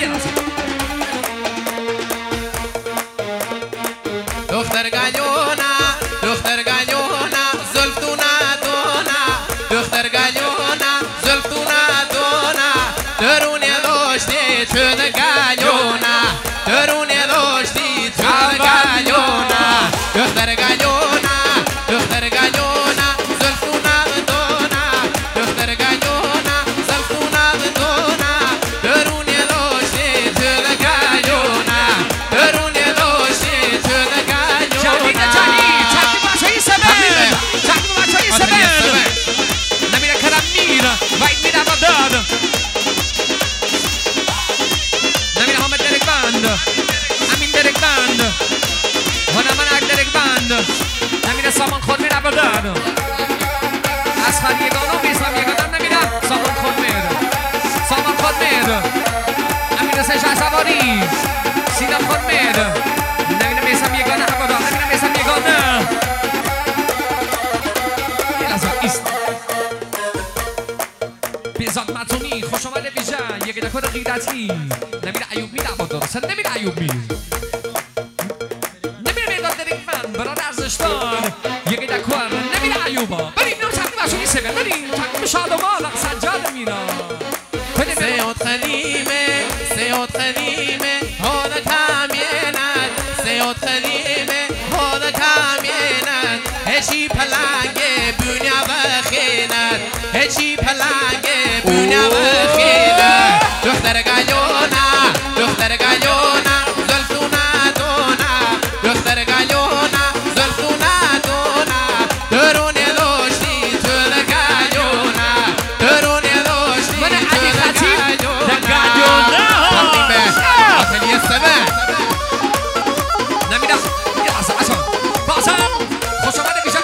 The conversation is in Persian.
دختر گلیونا دختر گلیونا زلفتونا دونا دختر گلیونا زلفتونا دونا درونه داشتی چون گلیونا درونه داشتی چون گلیونا دختر گلیونا دختر گلیونا زلفتونا دونا دختر گلیونا زلفتونا دونا درونه داشتی چون گلیونا درونه داشتی چون Vai mi da badad Namina Homer Derek Band Amin Derek Band Hona Manak Derek Band Namina Saman Khod mi da badad Asfar Yegano Bislam Yegadan Namina Saman Khod mir Saman Khod mir Namina Seja Sabori Sida Khod mir Namina Mesam Yegana Habada Namina Mesam Yegana بیزاد ماتونی خوش آمده بیجا یکی دکور غیرتی نمیره ایوب میده با درست نمیره ایوب می نمیره میداد درک من براد ارزشتان یکی دکور نمیره ایوبا بریم نو چکی باشونی سبه بریم چکی شاد و مال سجاد مینا سیاد خلیمه سیاد خلیمه حالا کامینن سیاد خلیمه حالا کامینن هشی پلنگه بونیا بخینن هشی پلنگه بونیا بخینن دختر گلیونا دختر گلیونا زلفتونا دونا دختر گلیونا زلفتونا دونا درونه داشتی چون گلیونا درونه داشتی چون گلیونا آتلیه سبه نمیدم یه لحظه اصلا بازم خوش آمده بیشتر